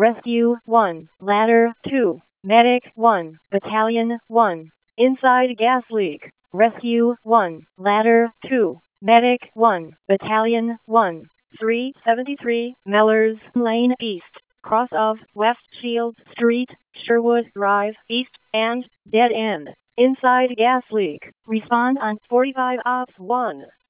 Rescue 1, Ladder 2, Medic 1, Battalion 1, Inside gas leak. Rescue 1, Ladder 2, Medic 1, Battalion 1, 373, Mellors Lane East, cross of West Shield Street, Sherwood Drive East, and dead end. Inside gas leak. Respond on 45 Ops 1.